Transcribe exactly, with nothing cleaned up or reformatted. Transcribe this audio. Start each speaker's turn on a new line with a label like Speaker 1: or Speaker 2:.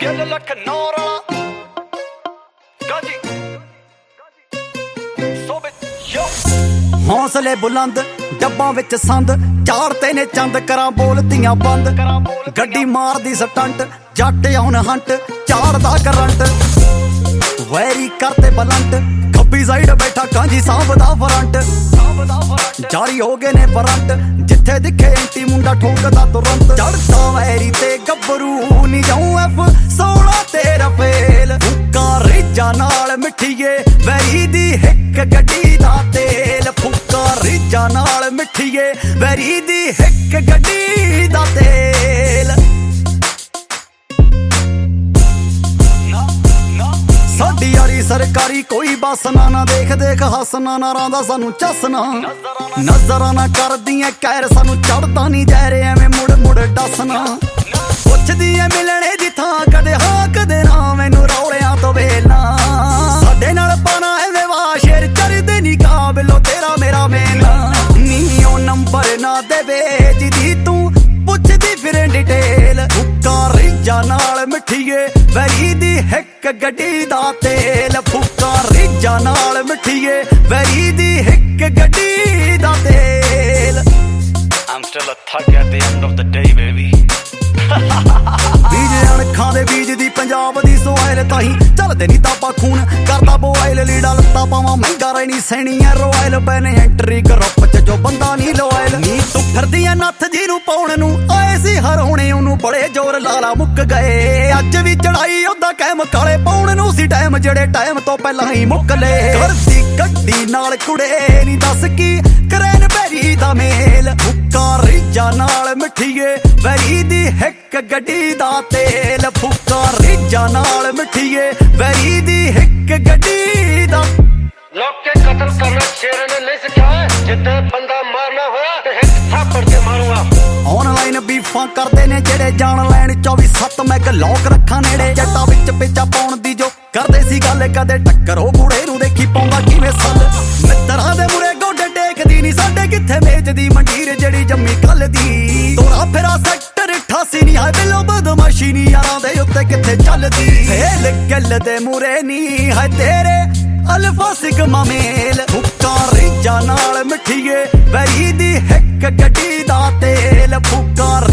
Speaker 1: ਗਿੱਲ ਲੱਖ ਨੌਰ ਵਾਲਾ ਗਾਜੀ ਸੋਬੇ ਯੋ
Speaker 2: ਹੌਸਲੇ ਬੁਲੰਦ ਡੱਬਾਂ ਵਿੱਚ ਸੰਦ ਝਾੜਤੇ ਨੇ ਚੰਦ ਕਰਾਂ ਬੋਲਤੀਆਂ ਬੰਦ ਗੱਡੀ ਮਾਰਦੀ ਸਟੰਟ ਜੱਟ ਆਉਣ ਹੰਟ ਝਾੜਦਾ ਕਰੰਟ ਵੈਰੀ ਕਰਤੇ ਬਲੰਟ ਖੱਬੀ ਸਾਈਡ ਬੈਠਾ ਕਾਂਜੀ ਸਾਂਭਦਾ ਫਰੰਟ ਜਾਰੀ ਹੋ ਗਏ ਨੇ ਫਰੰਟ ਜਿੱਥੇ ਦਿਖੇ ਐਂਟੀ ਮੁੰਡਾ ਠੋਕਦਾ ਤੁਰੰਤ ਚੜਦਾ ਵੈਰੀ ਤੇ ਗੱਭਰੂ ਨੀ ਜਾਉ ਐਫ ਸੋਲਾਂ ਤੇਰਾ ਫੇਲ ਫੁੱਕਾ ਰੀਜਾ ਨਾਲ ਮਿੱਠੀਏ ਵੈਰੀ ਦੀ ਹਿੱਕ ਗੱਡੀ ਦਾ ਤੇਲ ਫੁੱਕਾ ਰੀਜਾ ਨਾਲ ਮਿੱਠੀਏ ਵੈਰੀ ਦੀ ਹਿੱਕ ਗੱਡੀ ਦਾ ਤੇਲ ਸਾਡੀ ਯਾਰੀ ਸਰਕਾਰੀ ਕੋਈ ਬਸ ਨਾ ਨਾ ਦੇਖ ਦੇਖ ਹੱਸਣਾ ਨਾ ਰਾਂਦਾ ਸਾਨੂੰ ਚੱਸਣਾ ਨਜ਼ਰਾਂ ਨਾ ਕਰਦੀਆਂ ਕਹਿਰ ਸਾਨੂੰ ਚੜਦਾ ਨਹੀਂ ਜੈਰੇ ਐਵੇਂ ਮੁੜ ਮੁੜ ਡਸਣਾ ਪੁੱਛਦੀ ਐ ਮਿਲਣੇ ਦੀ ਥਾਂ ਕਦੇ ਹਾਂ ਕਦੇ ਨਾ ਮੈਨੂੰ ਰੌਲਿਆਂ ਤੋਂ ਵੇਲਣਾ ਸਾਡੇ ਨਾਲ ਪਾਣਾ ਐਵੇਂ ਵਾ ਸ਼ੇਰ ਚੜਦੇ ਨਹੀਂ ਕਾਬਲੋ ਤੇਰਾ ਮੇਰਾ ਮੇਲਾ ਨੀ ਉਹ ਨੰਬਰ ਨਾ ਦੇਵੇ ਜਿਹਦੀ ਤੂੰ ਪੁੱਛਦੀ ਫਿਰ ਡਿਟੇਲ ਫੁੱਕਾ ਰੀਜਾ ਨਾਲ ਮਿੱਠੀਏ ਵੈਰੀ ਦੀ ਹਿੱਕ ਗੱਡੀ ਦਾ ਤੇਲ ਫੁੱਕਾ ਰੀਜਾ ਨਾਲ ਮਿੱਠੀਏ ਵੈਰੀ ਦੀ ਹਿੱਕ ਗੱਡੀ ਦਾ ਤੇਲ
Speaker 1: I'm still a thug at the end of the day baby
Speaker 2: ਬੀਜ ਅਣਖਾਂ ਦੇ ਬੀਜ ਦੀ ਪੰਜਾਬ ਦੀ ਸੋਇਲ ਤਾਹੀਂ ਚੱਲਦੇ ਨੀ ਤਾਪਾ ਖੂਨ ਕਰਦਾ ਬੋਇਲ ਲੀੜਾ ਲੱਤਾ ਪਾਵਾਂ ਮਹਿੰਗਾ ਰਹਿਣੀ ਸੈਣੀ ਐ ਰੋਇਲ ਬੈਨੇ ਐਂਟਰੀ ਗਰੁੱਪ ਚ ਜੋ ਬੰਦਾ ਨੀ ਲੋਇਲ ਨੀ ਤੂੰ ਫਿਰਦੀ ਐ ਨੱਥ ਜੀ ਨੂੰ ਪਾਉਣ ਨੂੰ ਆਏ ਸੀ ਹਰਾਉਣੇ ਉਹਨੂੰ ਬੜੇ ਜ਼ੋਰ ਲਾਲਾ ਮੁੱਕ ਗਏ ਅੱਜ ਵੀ ਚੜਾਈ ਉਹਦਾ ਕਹਿਮ ਕਾਲੇ ਪਾਉਣ ਨੂੰ ਸੀ ਟਾਈਮ ਜਿਹੜੇ ਟਾਈਮ ਤੋਂ ਪਹਿਲਾਂ ਹੀ ਮੁੱਕ ਲਏ ਕਰਦੀ ਗੱਡੀ ਨਾਲ ਕੁੜੇ ਨੀ ਦੱਸ ਕੀ ਕਰੈਨ ਬੈਰੀ ਦਾ ਮੇਲ ਫੁੱਕਾ ਰੀਜਾ ਨਾਲ ਮਿੱਠੀਏ ਵੈਰੀ ਦੀ ਹਿੱਕ ਗੱਡੀ ਦਾ ਤੇਲ ਫੁੱਕਾ ਰੀਜਾ ਨਾਲ ਮਿੱਠੀਏ ਵੈਰੀ ਦੀ ਹਿੱਕ ਗੱਡੀ ਦਾ
Speaker 3: ਲੋਕ ਕੇ ਕਤਲ ਕਰਨਾ ਸ਼ੇਰ ਨੇ ਨਹੀਂ ਸਿਖਾਇਆ ਜਿੱਦਾਂ ਬੰਦਾ ਮਾਰਨਾ ਹੋਇਆ ਤੇ ਹਿੱਕ ਥਾਪੜ ਕੇ ਮਾਰੂਗਾ
Speaker 2: ਆਨਲਾਈਨ ਬੀਫਾਂ ਕਰਦੇ ਨੇ ਜਿਹੜੇ ਜਾਣ ਲੈਣ ਚੌਵੀ ਸੱਤ ਮੈਗ ਲੋਕ ਰੱਖਾਂ ਨੇੜੇ ਜੱਟਾਂ ਵਿੱਚ ਪੇਚਾ ਪਾਉਣ ਦੀ ਜੋ ਕਰਦੇ ਸੀ ਗੱਲ ਕਦੇ ਟੱਕਰ ਉਹ ਬੁੜੇ ਨੂੰ ਦੇਖੀ ਪਾਉਂਦਾ ਕਿਵੇਂ ਸੱਲ ਮਿੱਤਰਾਂ ਦੇ ਮੁਰੇ ਗੋਡੇ ਟੇਕਦੀ ਨਹੀਂ ਸਾਡੇ ਕਿੱਥੇ ਵੇਚਦੀ ਮੰਡੀਰ ਜਿਹੜੀ ਜੰਮੀ ਕੱਲ ਦੀ ਤੋਰਾ ਫੇਰਾ ਸੈਕਟਰ ਅਠਾਸੀ ਨਹੀਂ ਹਾਏ ਬਿਲੋ ਬਦਮਾਸ਼ੀ ਨਹੀਂ ਯਾਰਾਂ ਦੇ ਉੱਤੇ ਕਿੱਥੇ ਚੱਲਦੀ ਫੇਲ ਗੱਲ ਦੇ ਮੁਰੇ ਨਹੀਂ ਹਾਏ ਤੇਰੇ ਅਲਫਾ ਸਿਗਮਾ ਮੇਲ ਫੁੱਕਾ ਰੀਜਾ ਨਾਲ ਮਿੱਠੀਏ ਵੈਰੀ ਦੀ ਹਿੱਕ ਗੱਡੀ ਦਾ ਤੇਲ ਫੁੱਕਾ